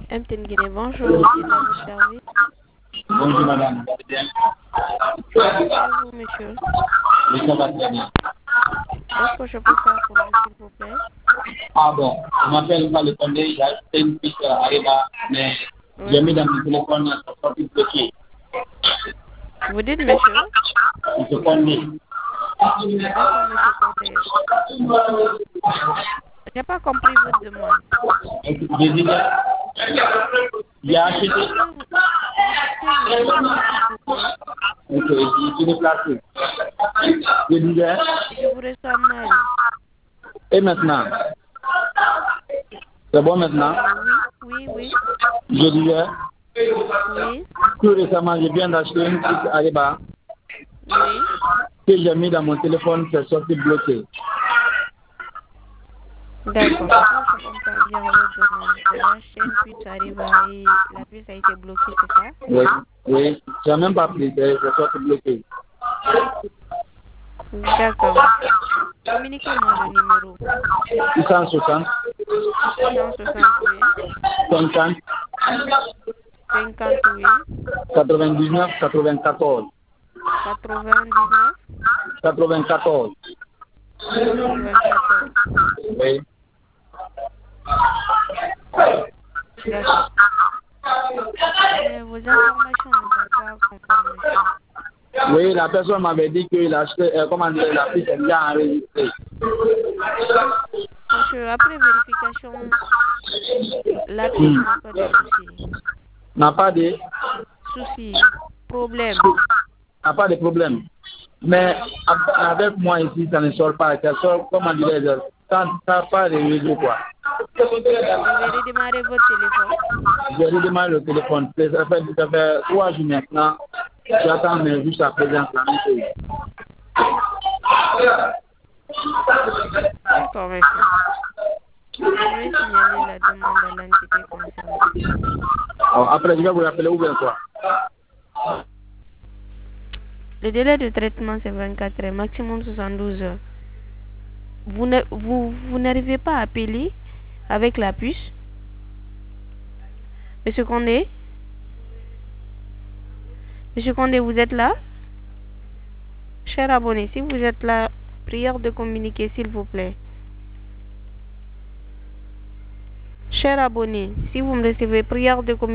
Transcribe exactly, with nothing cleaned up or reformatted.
M T N Guinée, bonjour, qui est à votre service? Bonjour madame, vous allez bien? Bonjour monsieur. Oui, ça va très bien. Qu'est-ce que je peux faire pour vous, s'il vous plaît? Ah bon, je m'appelle Val Condé, j'ai acheté une piste à Ariba, mais Oui. j'ai mis dans mon téléphone un sortie bloqué. Vous dites monsieur? Monsieur Condé. D'accord, monsieur Condé. J'ai pas compris votre demande. Je disais, j'ai acheté. Ok, je suis déplacé. Je disais. Je vous reçois mal. Et maintenant? C'est bon maintenant? Oui, oui, oui. Je disais. Oui. Tout récemment, je viens d'acheter une piste Ariba. Oui. Que j'ai mis dans mon téléphone, c'est sorti bloqué. D'accord, je comprends bien votre demande. Vous avez acheté une puce Ariba et la puce a été bloquée, c'est ça? Oui, oui. Je n'ai même pas pris, c'est sorti bloqué. D'accord, monsieur. Communiquez-moi le numéro. six cent soixante. six cent soixante-huit. cinquante. cinquante-huit. quatre-vingt-dix-neuf quatre-vingt-quatorze. quatre-vingt-dix-neuf. quatre-vingt-quatorze. quatre-vingt-quatorze. Oui. D'accord. Mais vos informations ne sont pas conformes, monsieur. Oui, la personne m'avait dit qu'il a acheté, euh, comment dire, la piste est bien enregistrée. Monsieur, après vérification, la piste Hmm. n'a pas de souci. N'a pas de Souci, problème. n'a pas de problème. Mais avec moi ici, ça ne sort pas. Ça sort, comment dirais-je, ça n'a pas de réseau, quoi. Vous avez redémarré votre téléphone? J'ai redémarré le téléphone. Ça fait, ça fait trois jours maintenant. J'attends, mais jusqu'à présent, la même chose. D'accord, monsieur. Je vais signaler la demande à l'entité concernée. Oh, après, je vais vous rappeler ou bien quoi? Le délai de traitement, c'est vingt-quatre heures, maximum soixante-douze heures. Vous ne, vous, vous n'arrivez pas à appeler avec la puce? Monsieur Condé? Monsieur Condé, vous êtes là? Cher abonné, si vous êtes là, prière de communiquer, s'il vous plaît. Cher abonné, si vous me recevez, prière de communiquer.